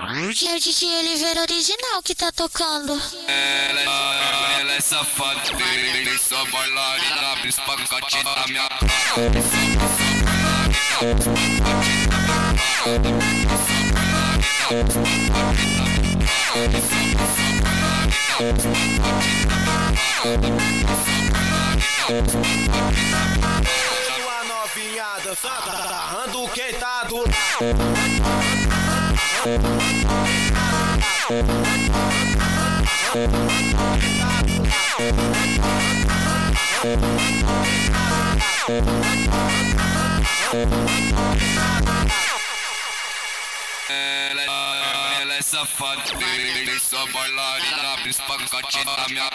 Que é o DJ Oliveira original que tá tocando. Ela é safada, tem só bailarina, abre os pacotes da minha Sua novinha dançando, agarrando quem tá do lado. Ela é safada, tem só bailarina, abre os pacotes da minha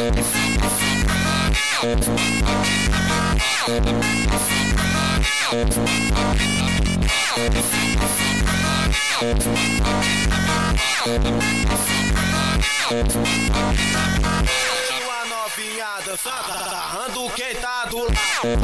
Sua novinha dançando, agarrando quem tá do lado.